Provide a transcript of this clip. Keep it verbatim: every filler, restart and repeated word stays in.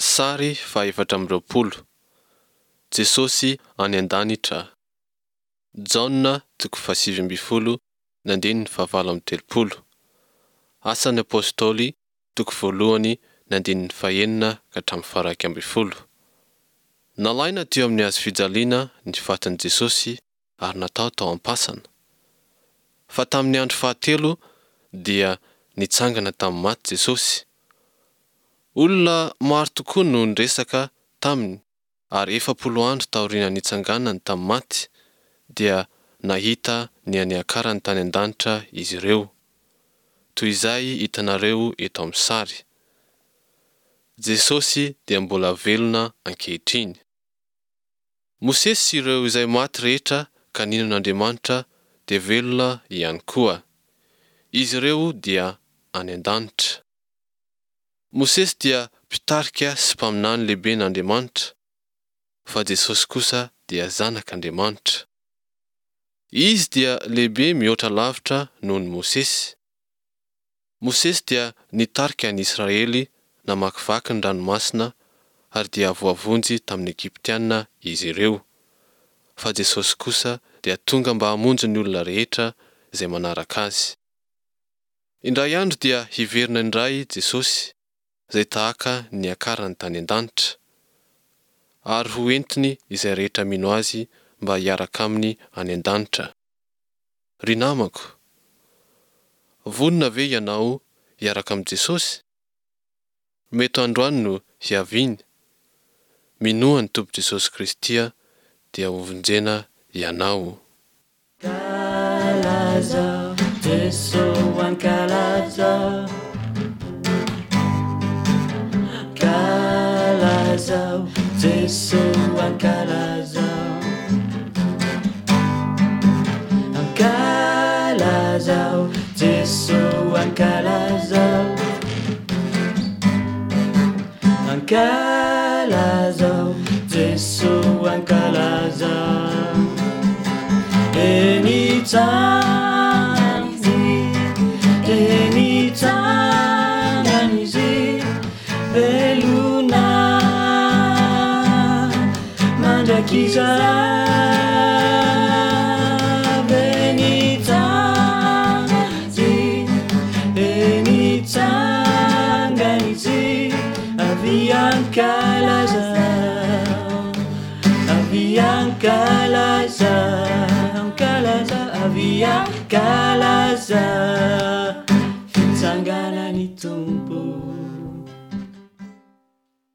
Sary fahaefatra amby roapolo. Jesosy any an-danitra. Jaona toko fahasivy amby folo ny andininy fahavalo amby telopolo. Asan'ny apôstôly toko voalohany ny andininy fahaenina ka hatramin'ny faharaika amby folo. Nalaina teo amin'ny hazo fijaliana ny fatin'i Jesosy ary natao tao am-pasana. Fa tamin'ny andro fahatelo dia nitsangana tamin'ny maty Jesosy. Olona maro tokoa no niresaka taminy ary efapolo andro taoriana nitsanganany tamin'ny maty dia nahita ny aniakarany tany an-danitra izy ireo, toy izay hitanareo eto amin'ny sary. Jesosy dia mbola velona ankehitriny. Mosesy sy ireo izay maty rehetra ka ninon'Andriamanitra dia velona ihany koa. Izy ireo dia any an-danitra. Mosesy dia mpitarika sy mpaminany lehibe n'Andriamanitra, fa Jesosy kosa dia zanak'Andriamanitra. Izy dia lehibe mihoatra lavitra noho ny Mosesy. Mosesy dia nitarika ny Israely namakivaky ny ranomasina ary dia voavonjy tamin'ny Egiptiana izy ireo. Fa Jesosy kosa dia tonga mba hamonjy ny olona rehetra izay manaraka azy. Indray andro dia hiverina indray Jesosy izay tahaka ny akarany tany an-danitra, ary ho entiny izay rehetra mino azy mba hiaraka aminy any an-danitra. Ry namako, vonona ve ianao hiaraka amin'i Jesosy? Mety androany no hiaviany. Minoa ny Tompo Jesosy Kristy dia hovonjena ianao. Kalaza, Jesosy ankalaza. Kalaza, Jesosy ankalaza. Ankalaza, Jesosy ankalaza. Ankalaza, Jesosy ankalaza. Anytime, anytime, anizi veluna mandakiza. Anytime, anytime, anizi aviankalaza, aviankalaza. Kalaza, avia kalaza.